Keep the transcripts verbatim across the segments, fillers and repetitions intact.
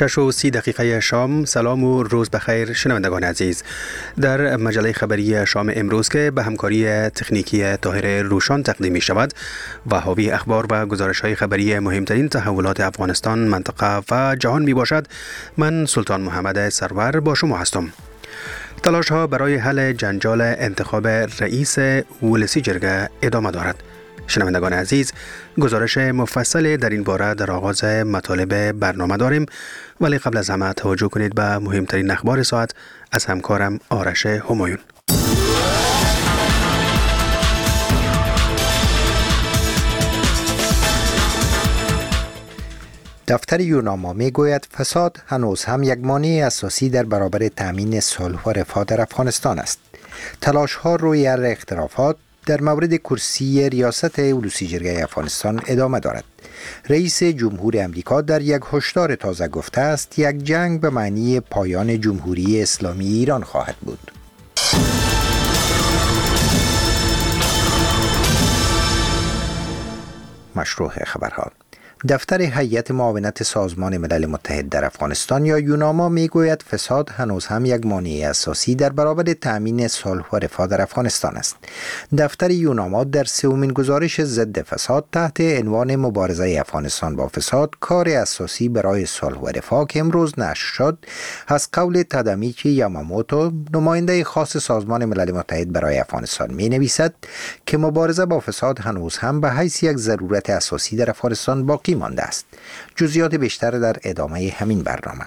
شش و سی دقیقه شام. سلام و روز بخیر شنوندگان عزیز. در مجله خبری شام امروز که به همکاری تکنیکی طاهر روشان تقدیم می شود و حاوی اخبار و گزارش های خبری مهمترین تحولات افغانستان، منطقه و جهان می باشد، من سلطان محمد سرور با شما هستم. تلاش ها برای حل جنجال انتخاب رئیس ولسی جرگه ادامه دارد. شنوندگان عزیز، گزارش مفصل در این باره در آغاز مطالب برنامه داریم، ولی قبل از همه توجه کنید به مهمترین اخبار ساعت از همکارم آرش همایون. دفتر یوناما می گوید فساد هنوز هم یک مانع اساسی در برابر تامین صلح و رفاه در افغانستان است. تلاش ها روی حل اختلافات در مورد کرسی ریاست ولسی جرگه افغانستان ادامه دارد. رئیس جمهور امریکا در یک هشدار تازه گفته است یک جنگ به معنی پایان جمهوری اسلامی ایران خواهد بود. مشروع خبرها. دفتر هیئت معاونت سازمان ملل متحد در افغانستان یا یوناما میگوید فساد هنوز هم یک مانع اساسی در برابر تامین صلح و رفاه در افغانستان است. دفتر یوناما در سومین گزارش ضد فساد تحت عنوان مبارزه افغانستان با فساد، کار اساسی برای صلح و رفاه که امروز نشر شد، از قول تادامیچی یاماموتو، نماینده خاص سازمان ملل متحد برای افغانستان، می نویسد که مبارزه با فساد هنوز هم به حیث یک ضرورت اساسی در افغانستان باقی مانده است. جزئیات بیشتر در ادامه همین برنامه.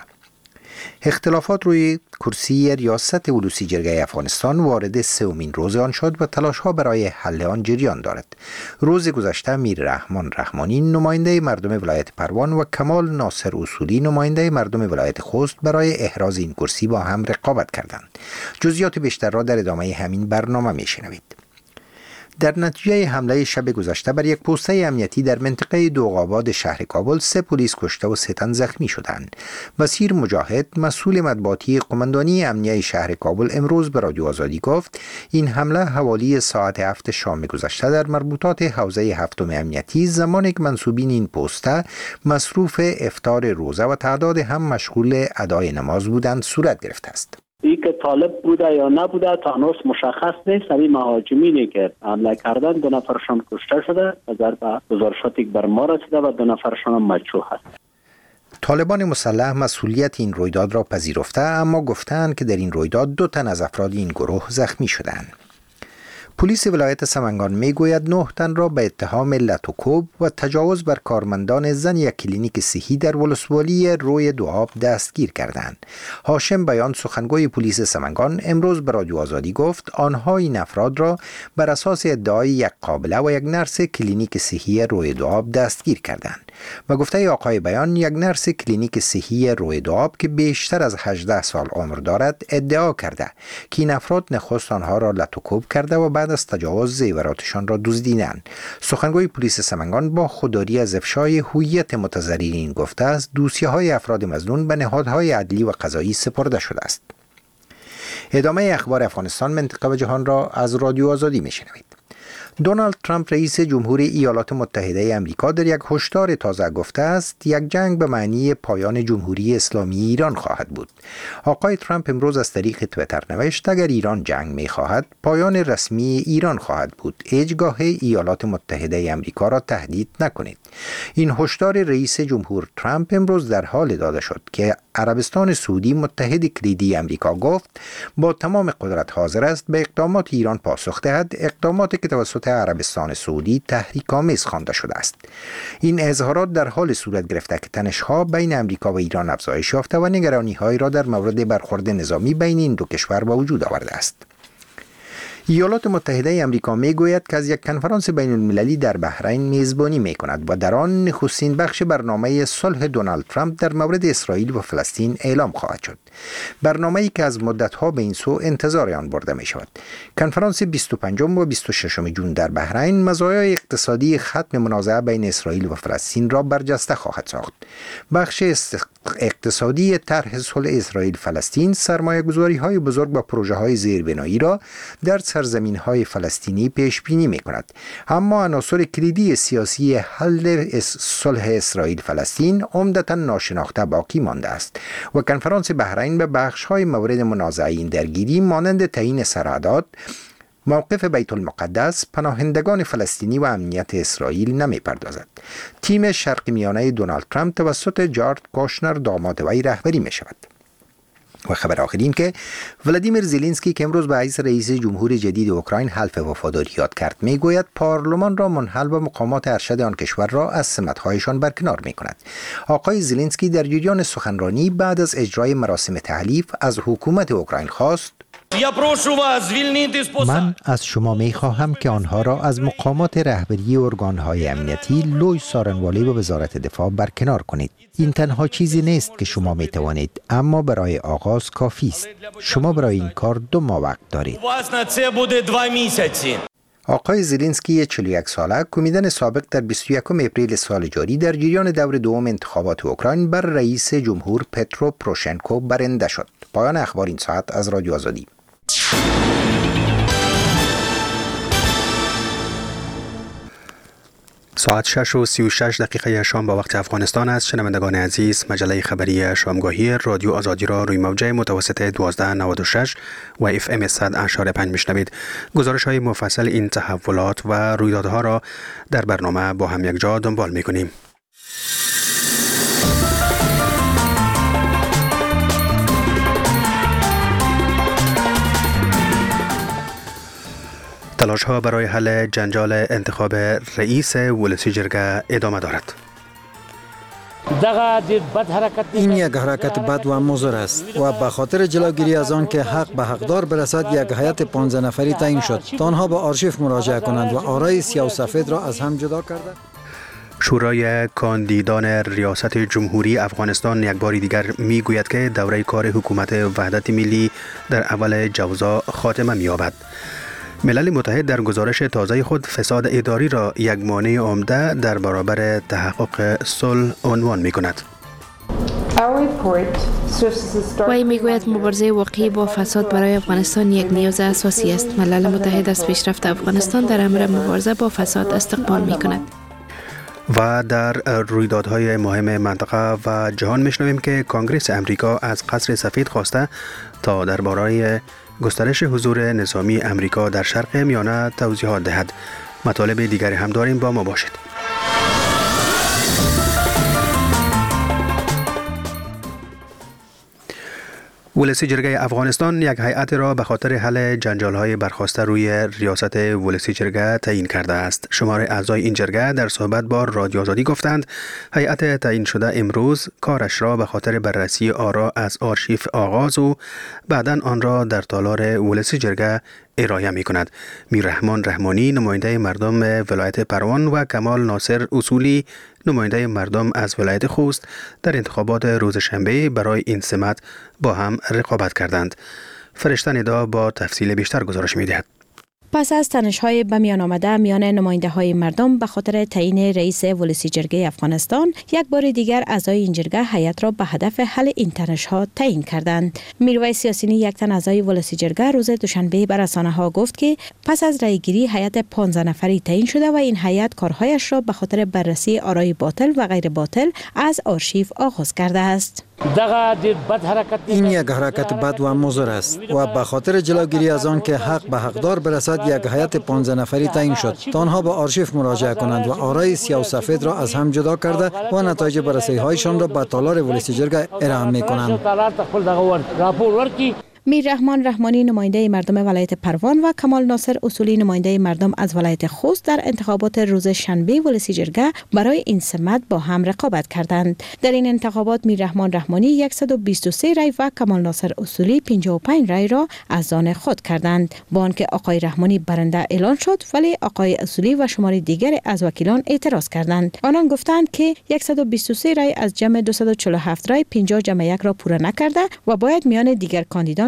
اختلافات روی کرسی ریاست ولسی جرگه افغانستان وارد سومین روز آن شد و تلاش ها برای حل آن جریان دارد. روز گذشته میر رحمان رحمانی، نماینده مردم ولایت پروان، و کمال ناصر اصولی، نماینده مردم ولایت خوست، برای احراز این کرسی با هم رقابت کردند. جزئیات بیشتر را در ادامه همین برنامه میشنوید. در نتیجه حمله شب گذشته بر یک پوسته امنیتی در منطقه دوغاباد شهر کابل، سه پلیس کشته و سه تن زخمی شدند. بصیر مجاهد، مسئول مطبوعاتی قماندانی امنیه شهر کابل، امروز به رادیو آزادی گفت این حمله حوالی ساعت هفت شام گذشته در مربوطات حوزه هفتم امنیتی، زمانی که منصوبین این پوسته مصروف افطار روزه و تعداد هم مشغول ادای نماز بودند صورت گرفته است. ای که طالب بوده یا نبوده تا هنوز مشخص نیست. این مهاجمینی که حمله کردن، دو نفرشان کشته شده و ضرب گزارشاتی بر ما رسیده و دو نفرشان مجروح هست. طالبان مسلح مسئولیت این رویداد را پذیرفته، اما گفتند که در این رویداد دو تن از افراد این گروه زخمی شدند. پلیس ولایت سمنگان میگوید نه تن را به اتهام لطوکوب و تجاوز بر کارمندان زن یک کلینیک صحی در ولسوالی روی دو آب دستگیر کردند. هاشم بیان، سخنگوی پلیس سمنگان، امروز به رادیو آزادی گفت آنها این افراد را بر اساس ادعای یک قابله و یک نرس کلینیک صحی روی دو آب دستگیر کردند. و گفته آقای بیان، یک نرس کلینیک صحی روی دو آب که بیشتر از هجده سال عمر دارد ادعا کرده که این افراد نخست آنها را لطوکوب کرده و بعد از تجاوز زیوراتشان را دزدیدند. سخنگوی پلیس سمنگان با خودداری از افشای هویت متضررین گفته است دوسیه های افراد مظنون به نهادهای عدلی و قضایی سپرده شده است. ادامه اخبار افغانستان، منطقه و جهان را از رادیو آزادی میشنوید. دونالد ترامپ رئیس جمهور ایالات متحده آمریکا در یک هشدار تازه گفته است یک جنگ به معنی پایان جمهوری اسلامی ایران خواهد بود. آقای ترامپ امروز از طریق توییتر نوشت اگر ایران جنگ می خواهد، پایان رسمی ایران خواهد بود. هیچگاه ایالات متحده آمریکا را تهدید نکنید. این هشدار رئیس جمهور ترامپ امروز در حال داده شد که عربستان سعودی، متحد کلیدی آمریکا، گفت با تمام قدرت حاضر است به اقدامات ایران پاسخ دهد، اقداماتی که توسط عربستان سعودی تحریک‌آمیز خوانده شده است. این اظهارات در حال صورت گرفته که تنش‌ها بین آمریکا و ایران افزایش یافته و نگرانی‌هایی را در مورد برخورد نظامی بین این دو کشور به وجود آورده است. ایالات متحده آمریکا میگوید که از یک کنفرانس بین المللی در بحرین میزبانی میکند و در آن نخستین بخش برنامه صلح دونالد ترامپ در مورد اسرائیل و فلسطین اعلام خواهد شد. برنامه‌ای که از مدت‌ها به این سو انتظار آن برده می شود. کنفرانس بیست و پنجم و بیست و ششم جون در بحرین مزایای اقتصادی ختم منازعه بین اسرائیل و فلسطین را برجسته خواهد ساخت. بخش اقتصادی طرح صلح اسرائیل فلسطین سرمایه‌گذاری‌های بزرگ و پروژه‌های زیربنایی را در سرزمین‌های فلسطینی پیش بینی می‌کند. اما عناصر کلیدی سیاسی حل صلح اسرائیل فلسطین عمدتاً ناشناخته باقی مانده است و کنفرانس بحرین به بخش‌های مورد منازعه این درگیری مانند تعیین سرحدات، موقف بیت المقدس، پناهندگان فلسطینی و امنیت اسرائیل نمی پردازد. تیم شرق میانه دونالد ترامپ توسط جارد کوشنر داماد وی رهبری می شود. و خبر آخر این که ولادیمیر زلنسکی که امروز به حیث رئیس جمهور جدید اوکراین حلف وفاداری یاد کرد می گوید پارلمان را منحل و مقامات ارشد آن کشور را از سمت‌هایشان برکنار می کند. آقای زلنسکی در جریان سخنرانی بعد از اجرای مراسم تحلیف از حکومت اوکراین خواست: من از شما می خواهم که آنها را از مقامات رهبری ارگان‌های امنیتی لوی سارنوالی و وزارت دفاع برکنار کنید. این تنها چیزی نیست که شما می توانید، اما برای آغاز کافی است. شما برای این کار دو ماه وقت دارید. آقای زلنسکی چهل و یک ساله، کمیدن سابق در بیست و یکم اپریل سال جاری در جریان دور دوم انتخابات اوکراین بر رئیس جمهور پترو پروشنکو برنده شد. پایان اخبار این ساعت از رادیو آزادی. ساعت شش و سی و شش دقیقه شام با وقت افغانستان است. شنوندگان عزیز، مجله خبری شامگاهی رادیو آزادی را روی موجه متوسط دوازده نود و شش و اف ام صد اشاره پنج میشنوید. گزارش های مفصل این تحولات و رویدادها را در برنامه با هم یک جا دنبال میکنیم. تلاش ها برای حل جنجال انتخاب رئیس ولسی جرگه ادامه دارد. این یک حرکت بد و مضر است و به خاطر جلوگیری از آن که حق به حقدار برسد، یک هیئت پانزده نفری تعیین شد تا آنها به آرشیو مراجعه کنند و آرای سیاه و سفید را از هم جدا کرده. شورای کاندیدان ریاست جمهوری افغانستان یک بار دیگر می گوید که دوره کار حکومت وحدت ملی در اول جوزا خاتمه می یابد. ملل متحد در گزارش تازه خود فساد اداری را یک مانع عمده در برابر تحقق صلح عنوان می کند. وی میگوید مبارزه واقعی با فساد برای افغانستان یک نیاز اساسی است. ملل متحد از پیشرفت افغانستان در امر مبارزه با فساد استقبال می کند. و در رویدادهای مهم منطقه و جهان میشنویم که کنگره امریکا از قصر سفید خواسته تا درباره گسترش حضور نظامی امریکا در شرق میانه توضیحات دهد. مطالب دیگری هم داریم، با ما باشید. ولسی جرگه افغانستان یک هیئت را به خاطر حل جنجال‌های برخاسته روی ریاست ولسی جرگه تعیین کرده است. شمار اعضای این جرگه در صحبت با رادیو آزادی گفتند هیئت تعیین شده امروز کارش را به خاطر بررسی آرا از آرشیف آغاز و بعداً آن را در تالار ولسی جرگه ارائه می کند. میررحمان رحمانی نماینده مردم ولایت پروان و کمال ناصر اصولی نماینده مردم از ولایت خوست در انتخابات روز شنبه برای این سمت با هم رقابت کردند. فرشته ندا با تفصیل بیشتر گزارش می دهد. پس از تنش‌های به میان آمده میان نماینده‌های مردم به خاطر تعیین رئیس ولسی جرگه افغانستان، یک بار دیگر اعضای این جرگه هیئت را به هدف حل این تنش‌ها تعیین کردند. میرویس یاسینی، یک تن اعضای ولسی جرگه، روز دوشنبه به رسانه‌ها گفت که پس از رأیگیری هیئت پانزده نفری تعیین شده و این هیئت کارهایش را به خاطر بررسی آرای باطل و غیر باطل از آرشیو آغاز کرده است. این یک حرکت بد و مضر است و به خاطر جلوگیری از آن که حق به حقدار برسد، یک هیئت پانزده نفری تعیین شد تا آنها به آرشیو مراجعه کنند و آرای سیاه و سفید را از هم جدا کرده و نتایج بررسی هایشان را به تالار ولسی جرگه ارائه می کنند. میررحمان رحمانی نماینده مردم ولایت پروان و کمال ناصر اصولی نماینده مردم از ولایت خوست در انتخابات روز شنبه ولسی جرگه برای این سمت با هم رقابت کردند. در این انتخابات میررحمان رحمانی صد و بیست و سه رای و کمال ناصر اصولی پنجاه و پنج رای را از آن خود کردند. با آنکه آقای رحمانی برنده اعلان شد، ولی آقای اصولی و شمار دیگر از وکیلان اعتراض کردند. آنان گفتند که صد و بیست و سه رای از جمع دویست و چهل و هفت رای پنجاه جمع یک را پوره نکرده و باید میان دیگر کاندیدان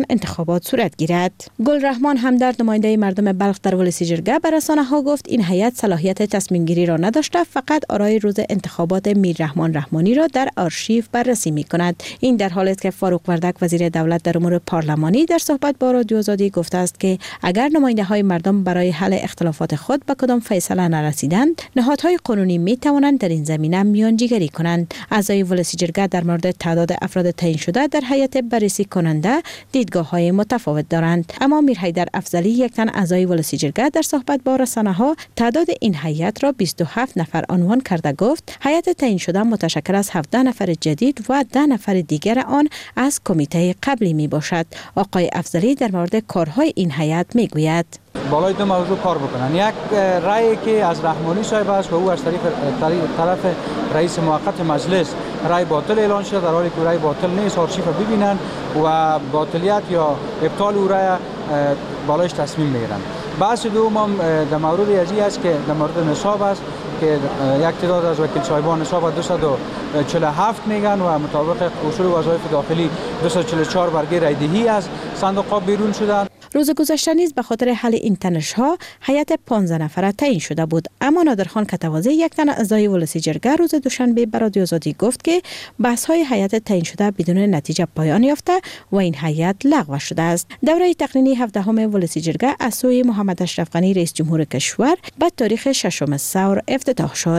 انتخابات صورت گیرد. گل رحمان همدرد نماینده مردم بلخ در ولسی جرگه به رسانه‌ها گفت این هیئت صلاحیت تصمیم گیری را نداشته، فقط آرای روز انتخابات میر رحمان رحمانی را در آرشیو بررسی می کند. این در حالی است که فاروق وردک وزیر دولت در امور پارلمانی در صحبت با رادیو آزادی گفته است که اگر نماینده های مردم برای حل اختلافات خود به کدام فیصله نرسیدند، نهادهای قانونی می توانند در این زمینه میانجیگری کنند. اعضای ولسی جرگه در مورد تعداد افراد تعیین شده در هیئت بررسی کننده دیدگاه‌های متفاوت دارند، اما میر حیدر افضلی یک تن اعضای ولسی جرگه در صحبت با رسانه‌ها تعداد این هیئت را بیست و هفت نفر عنوان کرده گفت هیئت تعیین شده متشکل از هفده نفر جدید و ده نفر دیگر آن از کمیته قبلی می باشد. آقای افضلی در مورد کارهای این هیئت می گوید بالای دو موضوع کار بکنن. یک رأی که از رحمانی صاحب است و او از طریق طرف رئیس موقت مجلس رأی باطل اعلان شده، در حالی که رأی باطل نیست، آرشیو ببینن و باطلیت یا ابطال او رأی بالایش تصمیم میگیرن. بحث دوم هم در مورد ازی است که در مورد نصاب است که یک تعداد از وکیل صاحبان نصاب دویست و چهل و هفت میگن و مطابق اصول وظایف داخلی دویست و چهل و چهار برگه رایدهی از صندوق بیرون شدند. روز گذشته نیز به خاطر حل این تنش‌ها هیئت پانزده نفره تعیین شده بود، اما نادرخان کتوازی یک تن اعضای ولسی جرگه روز دوشنبه به رادیو آزادی گفت که بحث‌های هیئت تعیین شده بدون نتیجه پایان یافته و این هیئت لغو شده است. دوره تقنینی هفدهم ولسی جرگه از سوی محمد اشرف غنی رئیس جمهور کشور به تاریخ ششم ثور افتتاح شد.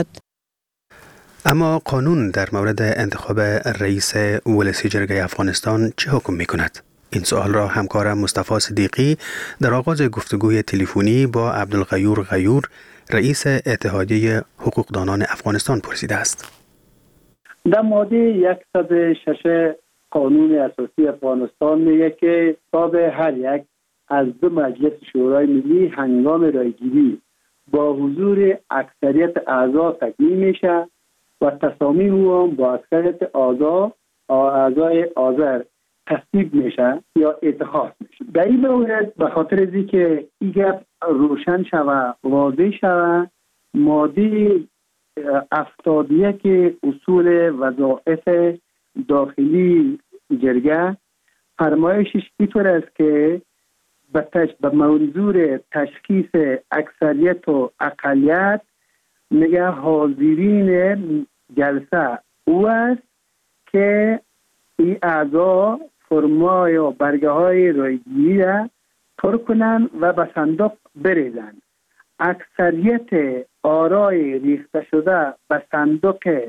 اما قانون در مورد انتخاب رئیس ولسی جرگه افغانستان چه حکم می‌کند؟ این سوال را همکارم مصطفی صدیقی در آغاز گفتگوی تلفنی با عبدالغیور غیور رئیس اتحادیه حقوقدانان افغانستان پرسیده است. در ماده صد و شش قانون اساسی افغانستان میگه که تا به هر یک از دو مجلس شورای ملی هنگام رایگیری با حضور اکثریت اعضا تکمیل میشه و تصامیم او با اکثریت اعضا اعضای حاضر تصویب میشه یا اتخاذ میشه. در این مورد به خاطر از اینکه این گپ روشن شوه واضح شوه، ماده هفتاد و یک اصول وظایف داخلی جرگه فرمایشش اینطور است که به تش... به منظور تشخیص اکثریت و اقلیت میگه حاضرین جلسه او است که این اعضا فرما یا برگه های رایگیری را پر کنند و به صندوق بریزند. اکثریت آرای ریخته شده به صندوق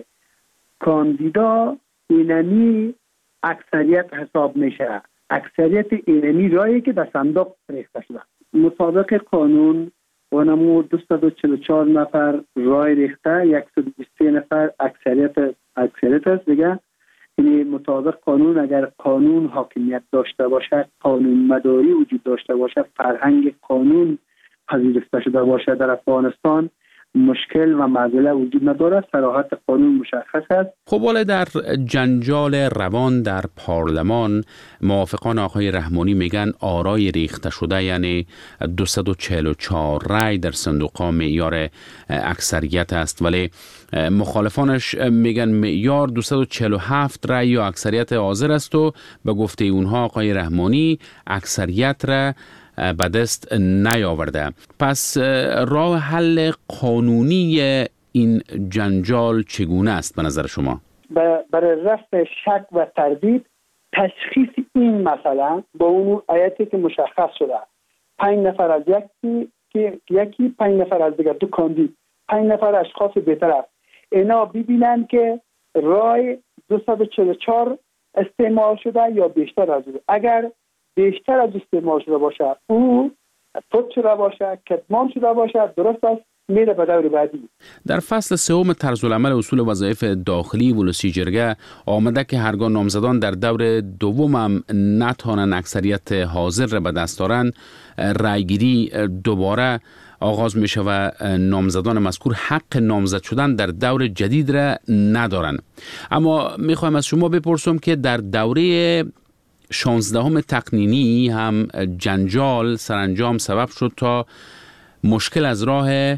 کاندیدا اینمی اکثریت حساب میشه. اکثریت اینمی رایی که به صندوق ریخته شده مطابق قانون و نمو دویست و چهل و چهار نفر رای ریخته، صد و بیست و سه نفر اکثریت اکثریت است دیگه. یعنی مطابق قانون اگر قانون حاکمیت داشته باشه، قانون مداری وجود داشته باشه، فرهنگ قانون پذیرفته شده باشه در افغانستان، مشکل و معضله وجود نداره. صراحت قانون مشخص است. خب ولی در جنجال روان در پارلمان موافقان آقای رحمانی میگن آرای ریخته شده یعنی دویست و چهل و چهار رای در صندوق‌ها معیار اکثریت است، ولی مخالفانش میگن معیار دویست و چهل و هفت رای یا اکثریت حاضر است و به گفته اونها آقای رحمانی اکثریت را به دست نیاورده. پس راه حل قانونی این جنجال چگونه است به نظر شما؟ برای رفع شک و تردید تشخیص این مسئله با اون آیاتی که مشخص شده، پنج نفر از یکی که یکی پنج نفر از دیگر، دو کاندید، پنج نفر اشخاص بهتر اینا ببینن که رای دویست و چهل و چهار استعمال شده یا بیشتر از او. اگر بیشتر از استعمال شده باشه، او فوت شده باشه، کتمان شده باشه، درست است، میره به دور بعدی. در فصل سوم طرز العمل اصول وظایف داخلی ولسی جرگه آمده که هرگاه نامزدان در دور دوم هم نتوانند اکثریت حاضر را به دست آورند، رایگیری دوباره آغاز می شود و نامزدان مذکور حق نامزد شدن در دور جدید را ندارند. اما می خواهم از شما بپرسم که در دوره شانزدهم تقنینی هم جنجال سرانجام سبب شد تا مشکل از راه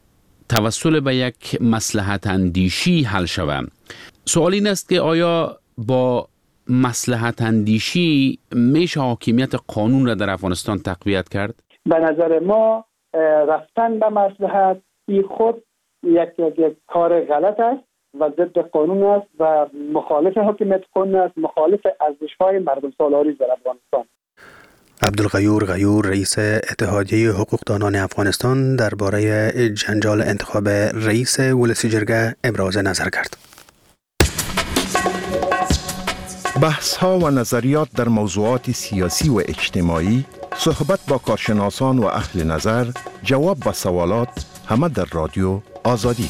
توسل به یک مصلحت اندیشی حل شود. سوال این است که آیا با مصلحت اندیشی میشه حاکمیت قانون را در افغانستان تقویت کرد؟ به نظر ما رفتن به مصلحت ای خود یک, یک, یک کار غلط است و ضد قانون است و مخالف حاکمیت قانون است، مخالف ارزش‌های مردم سالاری در افغانستان. عبدالغیور غیور رئیس اتحادیه حقوقدانان افغانستان درباره جنجال انتخاب رئیس ولسی جرگه ابراز نظر کرد. بحث ها و نظریات در موضوعات سیاسی و اجتماعی، صحبت با کارشناسان و اهل نظر، جواب به سوالات، همه در رادیو آزادی.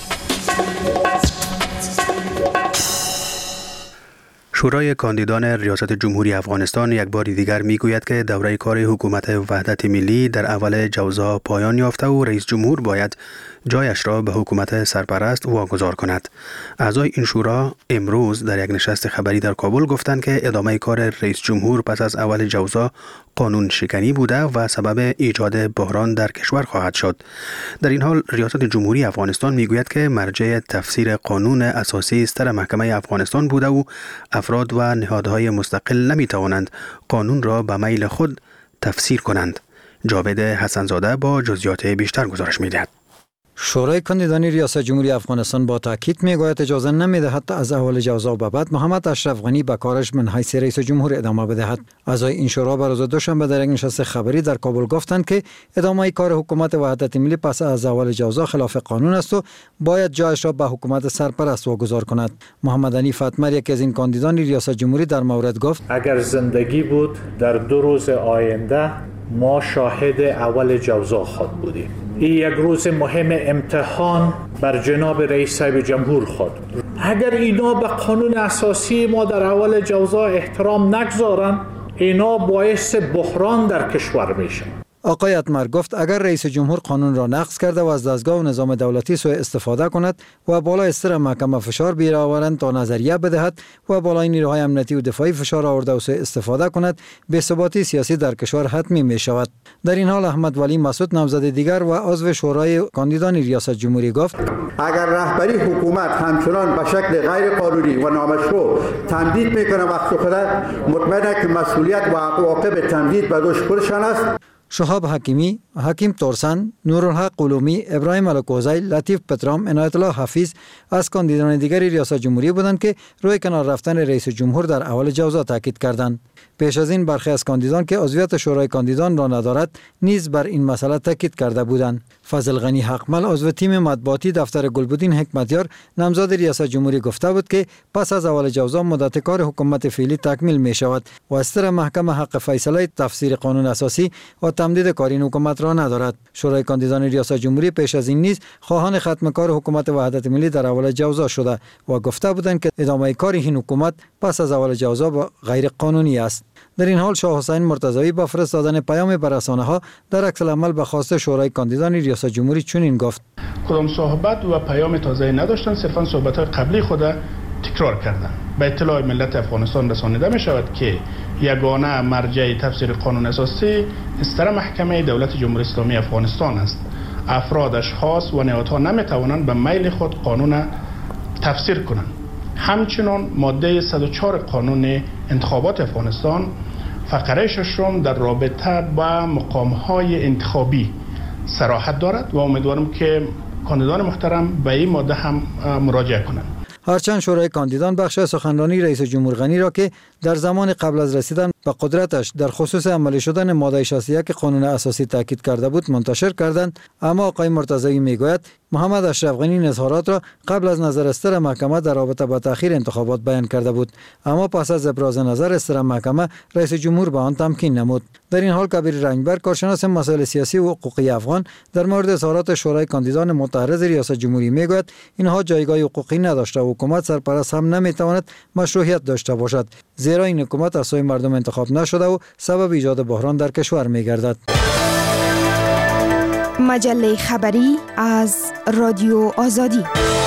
شورای کاندیدان ریاست جمهوری افغانستان یک بار دیگر میگوید که دوره کار حکومت وحدت ملی در اول جوزا پایان یافته و رئیس جمهور باید جایش را به حکومت سرپرست واگذار کند. اعضای این شورا امروز در یک نشست خبری در کابل گفتند که ادامه کار رئیس جمهور پس از اول جوزا قانون شکنی بوده و سبب ایجاد بحران در کشور خواهد شد. در این حال ریاست جمهوری افغانستان میگوید که مرجع تفسیر قانون اساسی ستر محکمه افغانستان بوده و افراد و نهادهای مستقل نمیتوانند قانون را به میل خود تفسیر کنند. جاوید حسنزاده با جزئیات بیشتر گزارش میدهد. شورای کاندیدانی ریاست جمهوری افغانستان با تاکید میگوید اجازه نمیدهد تا از اول جوزا به بعد محمد اشرف غنی به کارش من حیث رئیس جمهور ادامه بدهد. اعضای این شورا بر روز دوشنبه در یک نشست خبری در کابل گفتند که ادامه کار حکومت وحدت ملی پس از اول جوزا خلاف قانون است و باید جایش را به حکومت سرپرست واگذار کند. محمد حنیف اتمر یکی از این کاندیدان ریاست جمهوری در مورد گفت اگر زندگی بود در دو روز آینده ما شاهد اول جوزا خود بودیم. این یک روز مهم امتحان بر جناب رئیس صاحب جمهور خود. اگر اینا به قانون اساسی ما در اول جوزا احترام نگذارن، اینا باعث بحران در کشور میشن. آقای اتمر گفت اگر رئیس جمهور قانون را نقض کرده و از دستگاه و نظام دولتی سوء استفاده کند و بالای سر محکمه فشار بیاورند تا نظریه بدهد و بالای نیروهای امنیتی و دفاعی فشار آورده و سوء استفاده کند، بی‌ثباتی سیاسی در کشور حتمی می شود. در این حال احمد ولی مسعود نامزد دیگر و عضو شورای کاندیدان ریاست جمهوری گفت اگر رهبری حکومت همچنان به شکل غیر قانونی و نامشروع تمدید میکنه وقت خود، مطمئنه که مسئولیت و عواقب تمدید به دوش خودشان است. شهاب حکیمی، حکیم تورسن، نورالحق قلومی، ابراهیم الکوزی، لطیف پترام، عنایت الله حفیظ از کاندیدان دیگر ریاست جمهوری بودند که روی کنار رفتن رئیس جمهور در اول جوزا تاکید کردند. پیش از این برخی از کاندیدان که عضویت شورای کاندیدان را ندارد نیز بر این مسئله تاکید کرده بودند. فضل غنی حقمل عضو تیم مطبوعاتی دفتر گلبدین حکمتیار نامزد ریاست جمهوری گفته بود که پس از اول جوزا مدت کار حکومت فعلی تکمیل می شود و از طرف محکمه حق فیصله تفسیر قانون اساسی و تمدید کار این حکومت را ندارد. شورای کاندیدان ریاست جمهوری پیش از این نیز خواهان ختم کار حکومت وحدت ملی در اول جوزا شده و گفته بودند که ادامه کار این حکومت پس از اول جوزا با غیر قانونی است. در این حال شاه حسین مرتضوی با فرستادن پیام به رسانه‌ها در عکس العمل به خواست شورای کاندیدان ریاست جمهوری چنین گفت: کدام صحبت و پیام تازه‌ای نداشتن، صرفا صحبت‌های قبلی خود تکرار کردند. به اطلاع ملت افغانستان رسانیده می شود که یگانه مرجع تفسیر قانون اساسی استر محکمه دولت جمهوری اسلامی افغانستان است. افراد، اشخاص و نهادها نمی توانند به میل خود قانون تفسیر کنند. همچنین ماده صد و چهار قانون انتخابات افغانستان فقره ششم در رابطه با مقام‌های انتخابی صراحت دارد و امیدوارم که کاندیدان محترم به این ماده هم مراجعه کنند. هرچند شورای کاندیدان بخش سخنرانی رئیس جمهور غنی را که در زمان قبل از رسیدن به قدرتش در خصوص عملی شدن ماده شصت و یک قانون اساسی تاکید کرده بود منتشر کردند، اما آقای مرتضوی میگوید محمد اشرف غنی این اظهارات را قبل از نظر استر محکمه در رابطه با تأخیر انتخابات بیان کرده بود، اما پس از ابراز نظر استر محکمه رئیس جمهور به آن تمکین نمود. در این حال کبیر رنگبر کارشناس مسائل سیاسی و حقوقی افغان در مورد اظهارات شورای کاندیدان متعارض ریاست جمهوری میگوید اینها جایگاه حقوقی نداشته و حکومت سرپرست هم نمیتواند مشروعیت داشته باشد، زیرا این حکومت از سوی مردم انتخاب نشده و سبب ایجاد بحران در کشور میگردد. مجله خبری از رادیو آزادی.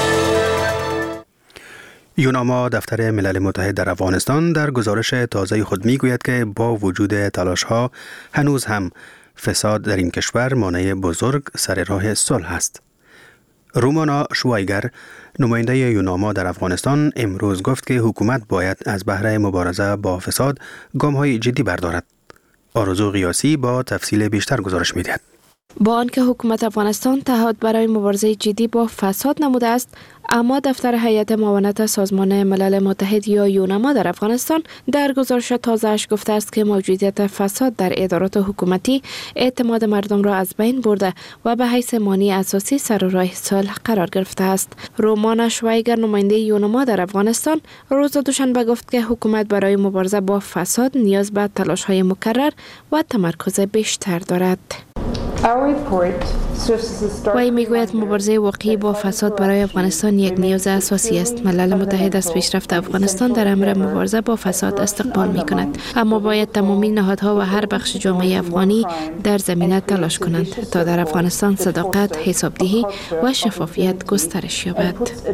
یوناما دفتر ملل متحد در افغانستان در گزارش تازه خود میگوید که با وجود تلاش‌ها هنوز هم فساد در این کشور مانع بزرگ سر راه صلح است. رومانا شوایگر نماینده یوناما در افغانستان امروز گفت که حکومت باید از بهره مبارزه با فساد گام‌های جدی بردارد. آرزو قیاسی با تفصیل بیشتر گزارش می‌دهد. با آنکه حکومت افغانستان تعهد برای مبارزه جدی با فساد نموده است، اما دفتر هیئت معاونت سازمان ملل متحد یا یوناما در افغانستان در گزارش تازه‌اش گفته است که موجودیت فساد در ادارات حکومتی اعتماد مردم را از بین برده و به حیث مانع اساسی سر راه صلح قرار گرفته است. رومانا شوایگر نماینده یوناما در افغانستان روز دوشنبه گفت که حکومت برای مبارزه با فساد نیاز به تلاش‌های مکرر و تمرکز بیشتر دارد. وی میگوید مبارزه واقعی با فساد برای افغانستان یک نیاز اساسی است. ملل متحد از پیشرفت افغانستان در امر مبارزه با فساد استقبال می کند، اما باید تمامی نهادها و هر بخش جامعه افغانی در زمینه تلاش کنند تا در افغانستان صداقت، حسابدهی و شفافیت گسترش یابد.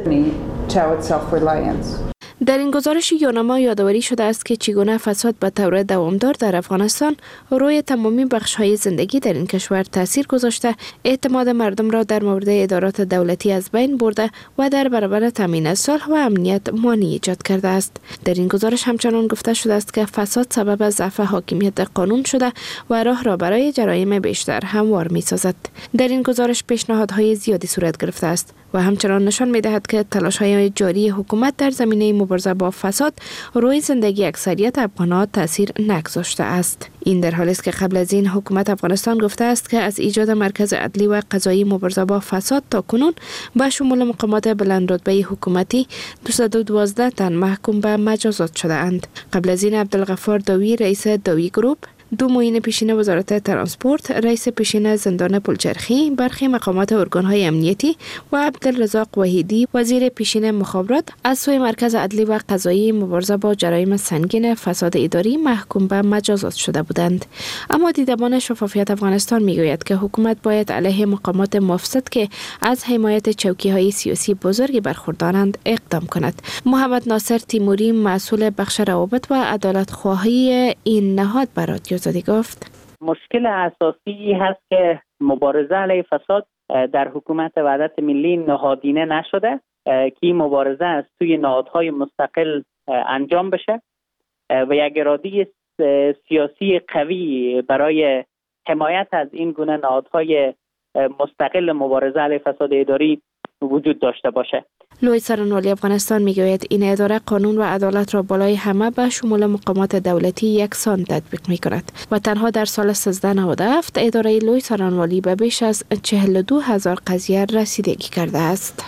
در این گزارش یوناما یادآوری شده است که چگونه فساد به طور دوامدار در افغانستان روی تمامی بخش‌های زندگی در این کشور تاثیر گذاشته، اعتماد مردم را در مورد ادارات دولتی از بین برده و در برابر تامین صلح و امنیت مانع ایجاد کرده است. در این گزارش همچنان گفته شده است که فساد سبب ضعف حاکمیت قانون شده و راه را برای جرایم بیشتر هموار می‌سازد. در این گزارش پیشنهادهای زیادی صورت گرفته است و همچنان نشان می‌دهد که تلاش‌های جاری حکومت در زمینه مبارزه با فساد روی زندگی اکثریت افغانان تاثیر نگذاشته است. این در حالی است که قبل از این حکومت افغانستان گفته است که از ایجاد مرکز عدلی و قضایی مبارزه با فساد تا کنون با شمول مقامات بلند رتبه حکومتی دویست و دوازده تن محکوم به مجازات شده اند. قبل از این عبدالغفار داوی رئیس داوی گروپ، دو معین پیشین وزارت ترانسپورت، رئیس پیشین زندان پلچرخی، برخی مقامات ارگان‌های امنیتی و عبدالرزاق وحیدی وزیر پیشین مخابرات از سوی مرکز عدلی و قضایی مبارزه با جرایم سنگین فساد اداری محکوم به مجازات شده بودند. اما دیدبان شفافیت افغانستان میگوید که حکومت باید علیه مقامات مفسد که از حمایت چوکی‌های سیاسی بزرگی برخوردارند اقدام کند. محمد ناصر تیموری مسئول بخش روابط و عدالت خواهی این نهاد بر رادیو آزادی گفت: مشکل اساسی هست که مبارزه علیه فساد در حکومت وحدت ملی نهادینه نشده که این مبارزه از توی نهادهای مستقل انجام بشه و یک اراده سیاسی قوی برای حمایت از این گونه نهادهای مستقل مبارزه علیه فساد اداری وجود داشته باشه. لوی سرانوالی افغانستان میگوید این اداره قانون و عدالت را بالای همه به شمول مقامات دولتی یکسان تطبیق می کند و تنها در سال سیزده نود و هفت اداره لوی سرانوالی به بیش از چهل و دو هزار قضیه رسیدگی کرده است.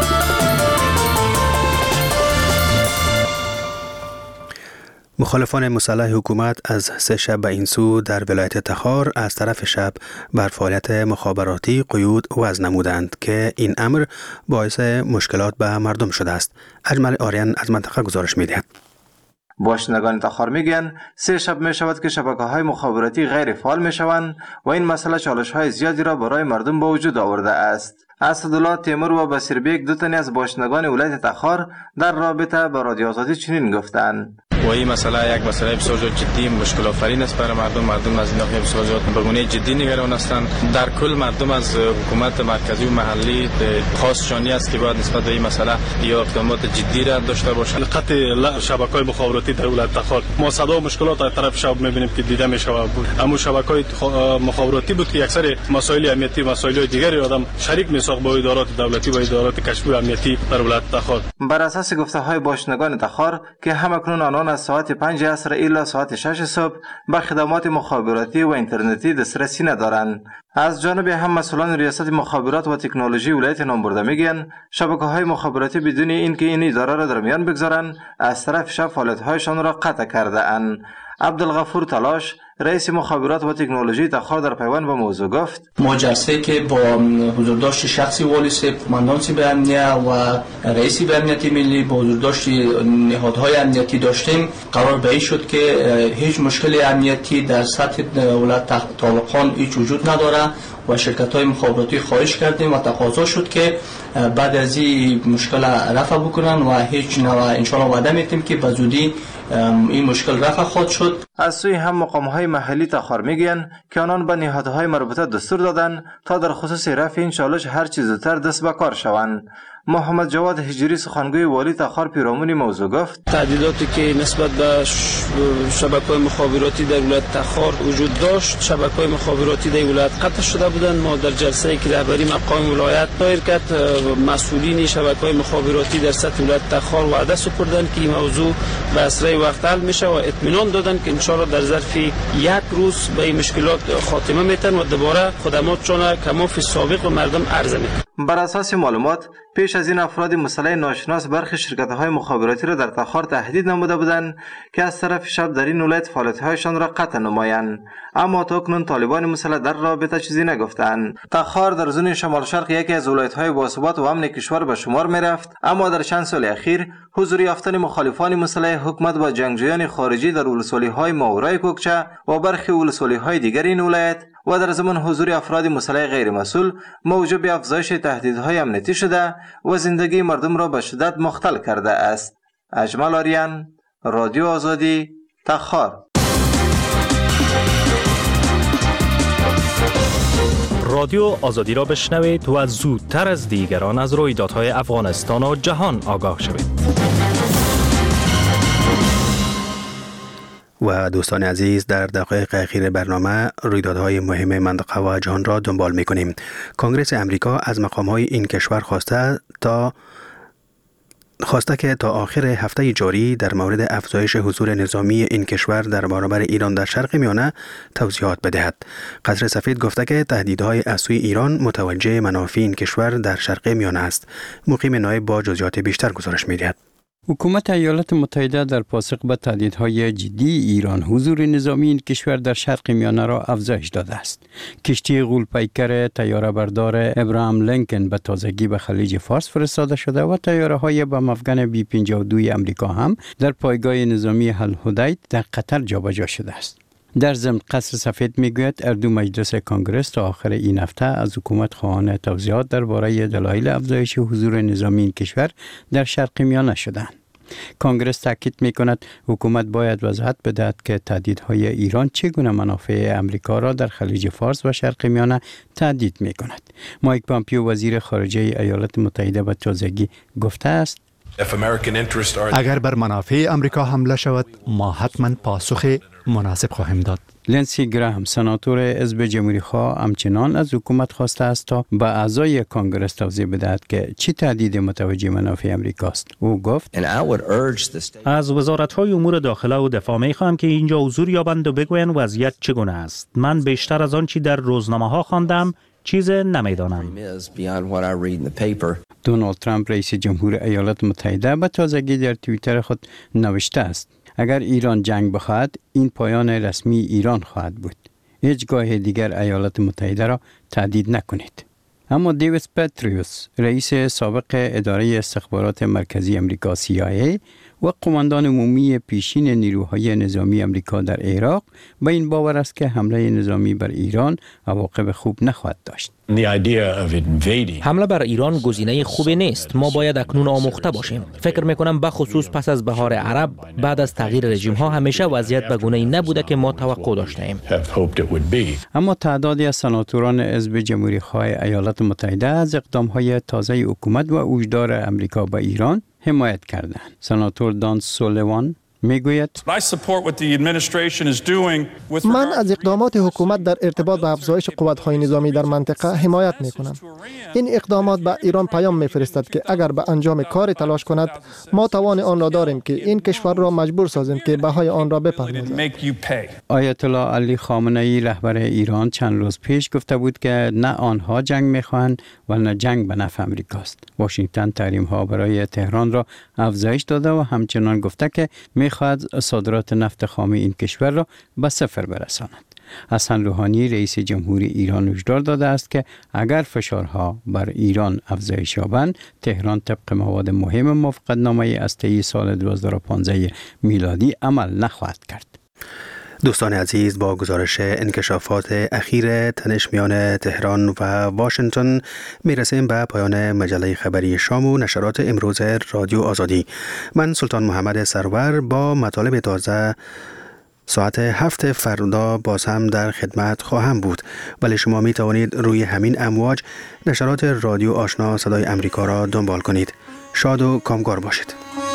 مخالفان مسلح حکومت از سه شب به این سو در ولایت تخار از طرف شب بر فعالیت مخابراتی قیود وضع نمودند که این امر باعث مشکلات به مردم شده است. اجمل آریان از منطقه گزارش می‌دهد. باشندگان تخار میگن سه شب می شود که شبکه‌های مخابراتی غیر فعال می شوند و این مسئله چالش‌های زیادی را برای مردم به وجود آورده است. اسدالله تیمور و بصیربیک دو تن از باشندگان ولایت تخار در رابطه با رادیو آزادی چنین گفتند: و این مسئله یک مسئله بسیار جدی مشکل آفرین است برای مردم. مردم از این ناحیه بسیار زیاد به گونه جدی نگران هستند. در کل مردم از حکومت مرکزی و محلی خواستشانی است که باید نسبت به این مسئله یا اقدامات جدی را داشته باشند. قطع شبکه‌های مخابراتی در ولایت تخار ما صدا و مشکلات از طرف شب می‌بینیم که دیده می‌شود. اما شبکه‌های مخابراتی بود که اکثر مسائل امنیتی و مسائل دیگری آدم شریک می‌ساخت با ادارات دولتی و ادارات کشفی امنیتی در ولایت تخار. بر اساس گفته‌های باشندگان تخار که همکنون آنان از ساعت پنج عصر الی ساعت شش صبح به خدمات مخابراتی و اینترنتی دسترسی ندارند. از جانب هم مسئولان ریاست مخابرات و تکنولوژی ولایت نامبرده میگن شبکه‌های مخابراتی بدون اینکه این اداره را در میان بگذارند از طرف شب فعالیت‌هایشان را قطع کرده اند. عبدالغفور تلاش رئیس مخابرات و تکنولوژی تخار در پیوند به موضوع گفت: ما جلسه که با حضورداشت شخصی والی سپ، کماندان سپ امنیه و رئیس امنیت ملی با حضورداشت نهادهای امنیتی داشتیم، قرار به این شد که هیچ مشکل امنیتی در سطح ولایت طالقان هیچ وجود نداره و شرکت‌های مخابراتی خواهش کردیم و تقاضا شد که بعد از این مشکل رفع بکنن و هیچ نوع ان شاء الله وعده میتیم که به زودی این مشکل رفع خواهد شد. از سوی هم مقام‌های محلی تخار میگویند که آنان به نهادهای مربوطه دستور دادند تا در خصوص رفع این چالش هر چیز زودتر دست به کار شوند. محمد جواد هجری سخنگوی والی تخار پیرامون موضوع گفت تهدیداتی که نسبت به شبکه‌های مخابراتی در ولایت تخار وجود داشت، شبکه‌های مخابراتی در ولایت قطع شده بودند. ما در جلسه‌ای که رهبری مقام ولایت دایر کرد، مسئولین شبکه‌های مخابراتی در سطح ولایت تخار وعده سپردند که این موضوع به اسرع وقت حل میشه و اطمینان دادند که ان شاءالله در ظرف یک روز به این مشکلات خاتمه میتن و دوباره خدماتشان کماف سابق و مردم عرضه میکنند. بر اساس معلومات پیش از این افراد مسلح ناشناس برخی شرکت‌های مخابراتی را در تخار تهدید نموده بودند که از طرف شب در این ولایت فعالیت‌هایشان را قطع نمایند، اما تا کنون طالبان مسلح در رابطه چیزی نگفتند. تخار در زون شمال شرق یکی از ولایت‌های باثبات و امن کشور به شمار می‌رفت، اما در چند سال اخیر حضور یافتن مخالفان مسلح حکومت با جنگجویان خارجی در ولسوالی‌های ماورای کوکچه و برخی ولسوالی‌های دیگر این ولایت و در زمان حضور افراد مسلح غیر مسئول موجب افزایش تهدیدهای امنیتی شده و زندگی مردم را به شدت مختل کرده است. اجمل آریان، رادیو آزادی، تخار. رادیو آزادی را بشنوید و زودتر از دیگران از رویدادهای افغانستان و جهان آگاه شوید. و دوستان عزیز، در دقایق اخیر برنامه رویدادهای مهم منطقه و جهان را دنبال می‌کنیم. کنگره امریکا از مقام‌های این کشور خواسته تا خواسته که تا آخر هفته جاری در مورد افزایش حضور نظامی این کشور در برابر ایران در شرق میانه توضیحات بدهد. قصر سفید گفته که تهدیدهای از سوی ایران متوجه منافع این کشور در شرق میانه است. مقیم نایب با جزئیات بیشتر گزارش می‌دهد. حکومت ایالات متحده در پاسخ به تهدیدهای جدی ایران حضور نظامی این کشور در شرق میانه را افزایش داده است. کشتی غول‌پیکر طیاره بردار ابراهام لینکن به تازگی به خلیج فارس فرستاده شده و طیاره های با مفگن بی پنجاه و دو امریکا هم در پایگاه نظامی الحدید در قطر جابجا شده است. در ضمن قصر سفید میگوید اردو مجلس کنگره تا آخر این هفته از حکومت خواهان توضیحات درباره دلایل افزایش حضور نظامی این کشور در شرق میانه شدند. کنگره تاکید میکند حکومت باید وضاحت بدهد که تهدیدهای ایران چگونه منافع امریکا را در خلیج فارس و شرق میانه تهدید میکند. مایک پامپیو وزیر خارجه ایالات متحده به تازگی گفته است اگر بر منافع امریکا حمله شود ما حتما پاسخ مناسب خواهیم داد. لنسی گراهم سناتور حزب جمهوری خواه همچنان از حکومت خواسته است تا به اعضای کنگره توضیح بدهد که چه تهدید متوجه منافع امریکا است. او گفت از وزارت‌های امور داخله و دفاع می‌خواهم که اینجا حضور یابند و بگویند وضعیت چگونه است. من بیشتر از آن چی در روزنامه‌ها خواندم چیز نمیدانم. دونالد ترامپ رئیس جمهور ایالات متحده به تازگی در توییتر خود نوشته است اگر ایران جنگ بخواهد این پایان رسمی ایران خواهد بود. هیچگاه دیگر ایالات متحده را تهدید نکنید. اما دیوید پتریوس رئیس سابق اداره استخبارات مرکزی امریکا سی آی ای و قماندان عمومی پیشین نیروهای نظامی امریکا در عراق به این باور است که حمله نظامی بر ایران عواقب خوب نخواهد داشت. حمله بر ایران گزینه خوبی نیست. ما باید اکنون آموخته باشیم. فکر میکنم به خصوص پس از بهار عرب بعد از تغییر رژیم ها همیشه وضعیت به گونه‌ای نبوده که ما توقع داشتیم. اما تعدادی از سناتوران حزب جمهوری خواه ایالات متحده از اقدام‌های تازه حکومت و اوجدار امریکا به ایران حمایت کردند. سناتور دان سولیوان میگوید من از اقدامات حکومت در ارتباط با افزایش قوت‌های نظامی در منطقه حمایت می‌کنم. این اقدامات به ایران پیام می‌فرستد که اگر به انجام کار تلاش کند ما توان آن را داریم که این کشور را مجبور سازیم که بهای آن را بپردازد. آیت الله علی خامنه‌ای رهبر ایران چند روز پیش گفته بود که نه آنها جنگ می‌خواهند و نه جنگ به نفع امریکاست. واشنگتن تحریم‌ها برای تهران را افزایش داده و همچنان گفته که می‌خواهد صادرات نفت خام این کشور را به صفر برساند. حسن روحانی رئیس جمهوری ایران هشدار داده است که اگر فشارها بر ایران افزایش یابند تهران طبق مواد مهم موافقتنامه هسته‌ای سال دو هزار و پانزده میلادی عمل نخواهد کرد. دوستان عزیز، با گزارش انکشافات اخیر تنش میان تهران و واشنگتن میرسیم به پایان مجله خبری شام و نشرات امروز رادیو آزادی. من سلطان محمد سرور با مطالب تازه ساعت هفت فردا باز هم در خدمت خواهم بود، ولی شما می توانید روی همین امواج نشرات رادیو آشنا صدای امریکا را دنبال کنید. شاد و کامگار باشید.